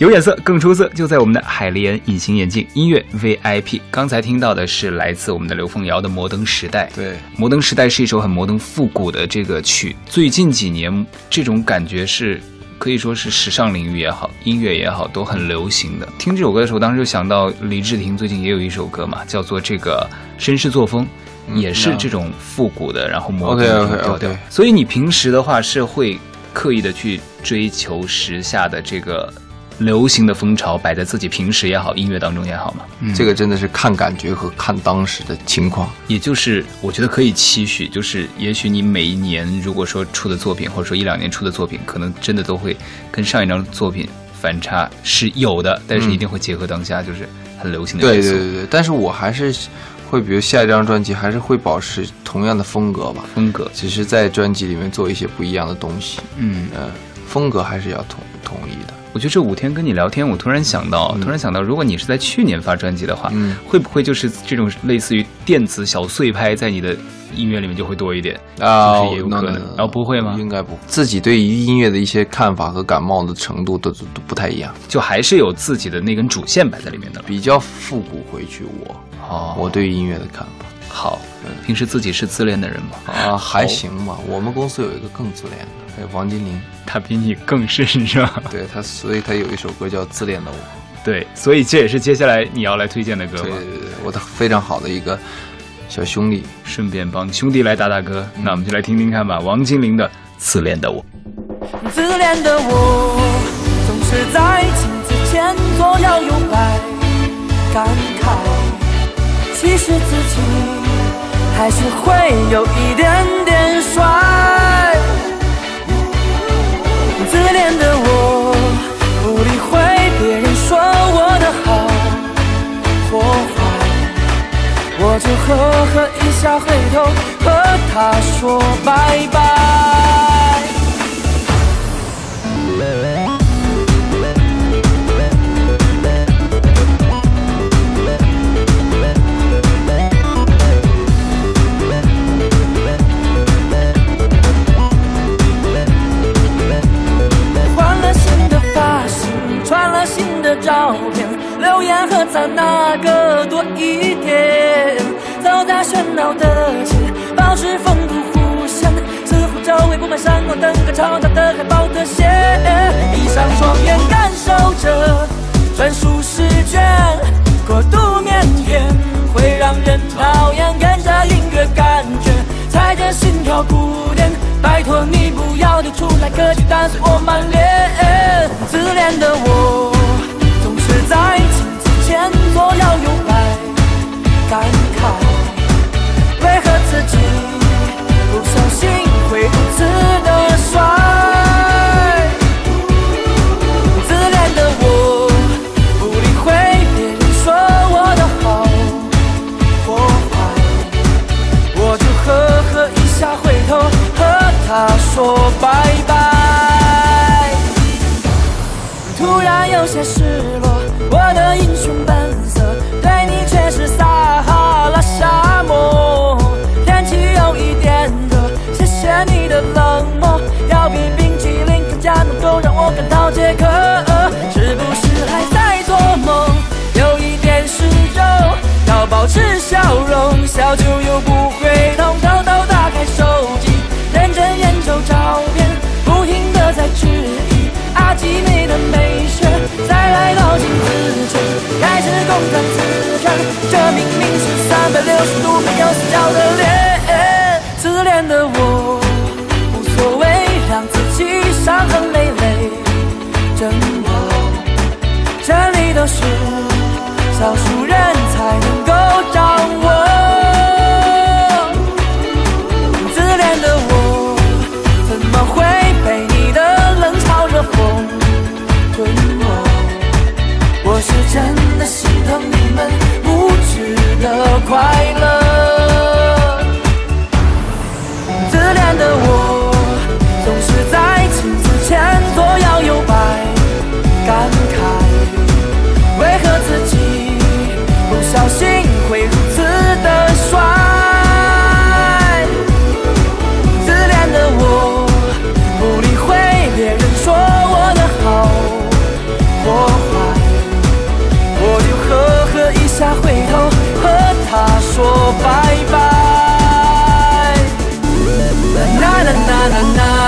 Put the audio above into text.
有眼色更出色，就在我们的海利恩隐形眼镜音乐 VIP。刚才听到的是来自我们的刘凤瑶的《摩登时代》。 对，《 摩登时代》是一首很摩登复古的这个曲，最近几年这种感觉是可以说是时尚领域也好，音乐也好，都很流行的。听这首歌的时候，当时就想到李治廷最近也有一首歌嘛，叫做这个《绅士作风》。也是这种复古的，然后摩登的调调。所以你平时的话是会刻意的去追求时下的这个流行的风潮，摆在自己平时也好，音乐当中也好嘛。 这个真的是看感觉和看当时的情况。 也就是我觉得可以期许，就是也许你每一年如果说出的作品，或者说1-2年出的作品，可能真的都会跟上一张作品反差是有的，但是一定会结合当下就是很流行的元素。 对，但是我还是会比如下一张专辑还是会保持同样的风格吧，只是在专辑里面做一些不一样的东西。风格还是要统一的。 我觉得这5天跟你聊天，我突然想到，如果你是在去年发专辑的话，会不会就是这种类似于电子小碎拍在你的音乐里面就会多一点啊？就是也有可能，不会吗？ 应该不。自己对于音乐的一些看法和感冒的程度都不太一样， 就还是有自己的那根主线摆在里面的， 比较复古回去我对于音乐的看法。 好，平时自己是自恋的人吗？ 还行吧。我们公司有一个更自恋的，还有王金玲， 他比你更是吧？ 对他，所以他有一首歌叫《自恋的我》。 对，所以这也是接下来你要来推荐的歌吗？ 对，我的非常好的一个小兄弟， 顺便帮兄弟来打歌。那我们就来听听看吧，王金玲的《自恋的我》。 自恋的我总是在镜子前左摇右摆，感慨其实自己还是会有一点点帅。自恋的我不理会别人说我的好或坏，我就呵呵一下回头和他说拜拜。传了新的照片，留言和赞那个多一点。走在喧闹的街，保持风度弧线，似乎周围布满闪光灯和超大的海报特写。闭上双眼，感受着专属试卷，过度腼腆会让人讨厌。跟着音乐感觉，踩着心跳鼓点，拜托你不要丢出来歌曲弹碎我满脸。自恋的我总是在镜子前左摇右摆，感慨为何自己不小心会如此的帅。自恋的我不理会别人说我的好或坏，我就呵呵一下回头和他说拜拜。突然有些失落，我的英雄本色对你却是撒哈拉沙漠。天气有一点热，谢谢你的冷漠，要比冰淇淋更加能够让我感到解渴。是不是还在做梦？有一点湿热，要保持笑容，笑就又不会痛。偷偷打开手机，认真研究照片，不停地在质疑阿基米的美学。再来到镜子前，开始公开自看，这明明是360度没有死角的脸。自恋的我无所谓让自己伤痕累累，真的真理都是少数人才能够掌握。自恋的我怎么会被你的冷嘲热讽吞没？我是真的心疼你们无知的快乐。自恋的我总是在镜子前左摇右摆，感慨为何自己不小心会如此的帅。自恋的我不理会别人说我的好我怀，我就呵呵一下回头和他说拜拜。啦啦啦啦啦。